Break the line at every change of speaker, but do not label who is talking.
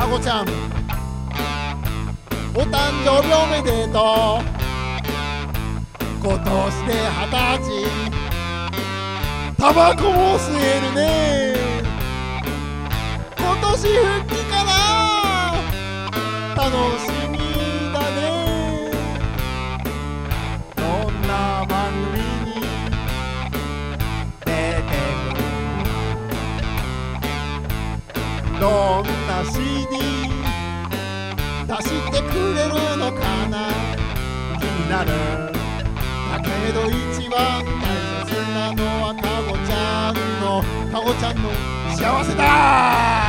かごちゃんお誕生日おめでとう。今年で20歳、タバコも吸えるね。今年復帰かな、楽しみだね。どんな番組に出てくる、どんな CD 出してくれるのかな、気になる。だけど一番大切なのはかごちゃんの幸せだ。